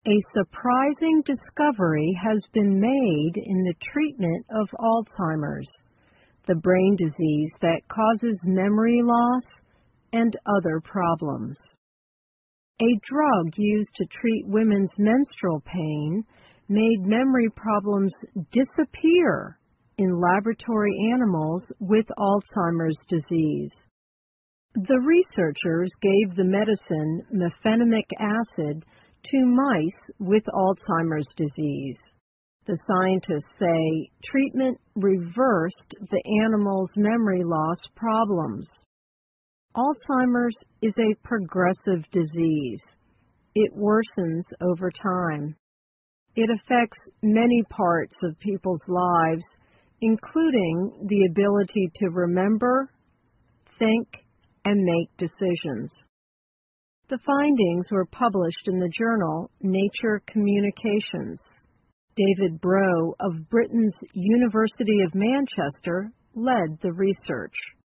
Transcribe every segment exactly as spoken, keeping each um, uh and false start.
A surprising discovery has been made in the treatment of Alzheimer's, the brain disease that causes memory loss and other problems. A drug used to treat women's menstrual pain made memory problems disappear in laboratory animals with Alzheimer's disease. The researchers gave the medicine mefenamic acid to mice with Alzheimer's disease. The scientists say treatment reversed the animals' memory loss problems. Alzheimer's is a progressive disease. It worsens over time. It affects many parts of people's lives, including the ability to remember, think, and make decisions. The findings were published in the journal Nature Communications. David Brough of Britain's University of Manchester led the research.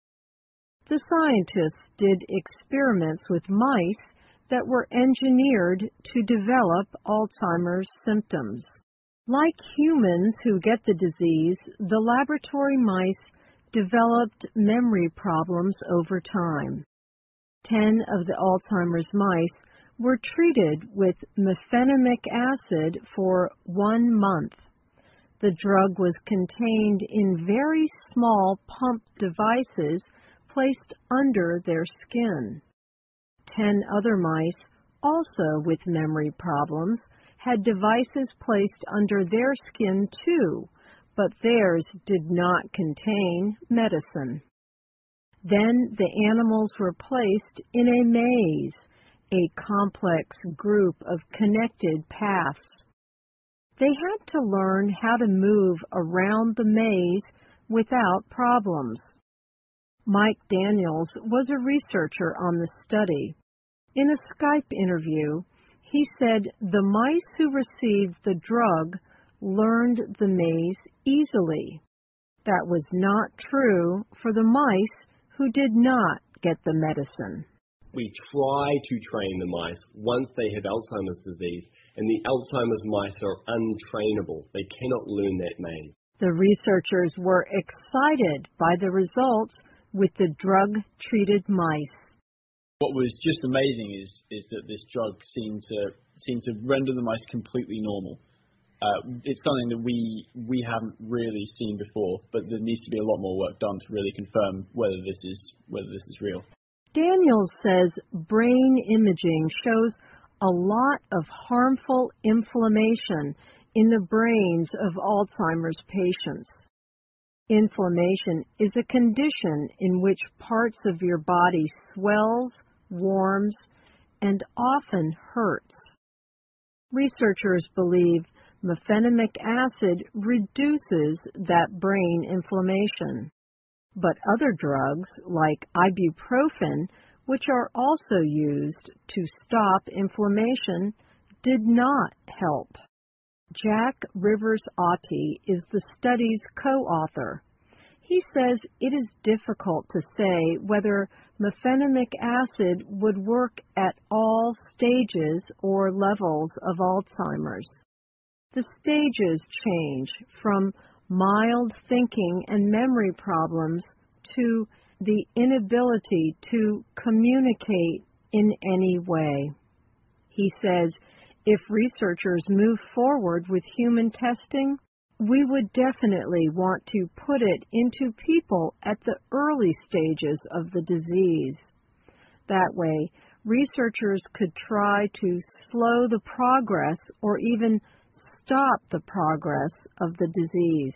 The scientists did experiments with mice that were engineered to develop Alzheimer's symptoms. Like humans who get the disease, the laboratory mice developed memory problems over time. Ten of the Alzheimer's mice were treated with mefenamic acid for one month. The drug was contained in very small pump devices placed under their skin. Ten other mice, also with memory problems, had devices placed under their skin too, but theirs did not contain medicine. Then the animals were placed in a maze, a complex group of connected paths. They had to learn how to move around the maze without problems. Mike Daniels was a researcher on the study. In a Skype interview, he said the mice who received the drug learned the maze easily. That was not true for the mice who did not get the medicine. We try to train the mice once they have Alzheimer's disease, and the Alzheimer's mice are untrainable. They cannot learn that maze. The researchers were excited by the results with the drug-treated mice. What was just amazing is is that this drug seemed to seemed to render the mice completely normal. Uh, it's something that we we haven't really seen before, but there needs to be a lot more work done to really confirm whether this is whether this is real. Daniels says brain imaging shows a lot of harmful inflammation in the brains of Alzheimer's patients. Inflammation is a condition in which parts of your body swells, warms, and often hurts. Researchers believe mefenamic acid reduces that brain inflammation. But other drugs, like ibuprofen, which are also used to stop inflammation, did not help. Jack Rivers-Ottey is the study's co-author. He says it is difficult to say whether mefenamic acid would work at all stages or levels of Alzheimer's. The stages change from mild thinking and memory problems to the inability to communicate in any way. He says, if researchers move forward with human testing, we would definitely want to put it into people at the early stages of the disease. That way, researchers could try to slow the progress or even stop the progress of the disease.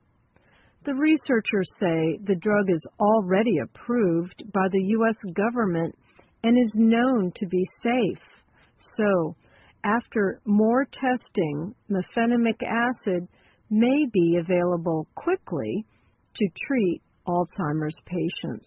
The researchers say the drug is already approved by the U S government and is known to be safe. So, after more testing, mefenamic acid may be available quickly to treat Alzheimer's patients.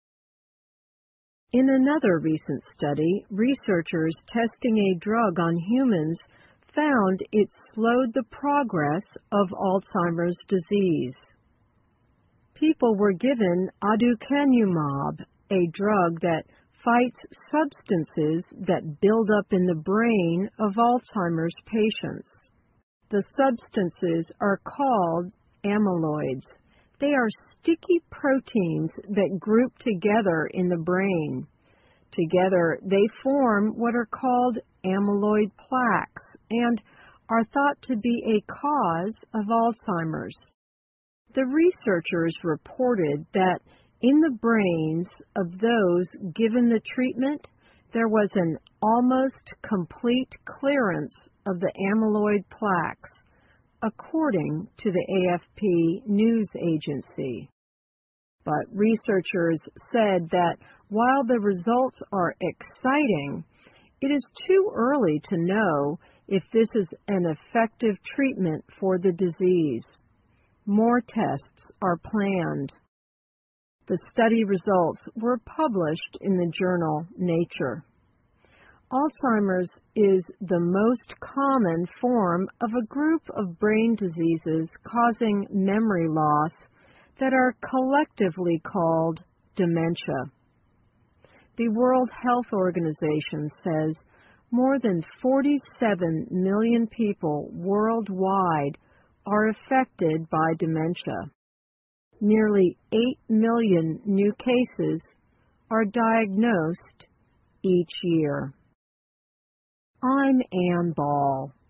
In another recent study, researchers testing a drug on humans found it slowed the progress of Alzheimer's disease. People were given aducanumab, a drug that fights substances that build up in the brain of Alzheimer's patients. The substances are called amyloids. They are sticky proteins that group together in the brain. Together, they form what are called amyloid plaques and are thought to be a cause of Alzheimer's. The researchers reported that in the brains of those given the treatment, there was an almost complete clearance of the amyloid plaques, according to the A F P news agency. But researchers said that while the results are exciting, it is too early to know if this is an effective treatment for the disease. More tests are planned. The study results were published in the journal Nature. Alzheimer's is the most common form of a group of brain diseases causing memory loss that are collectively called dementia. The World Health Organization says more than forty-seven million people worldwide are affected by dementia. Nearly eight million new cases are diagnosed each year. I'm Ann Ball.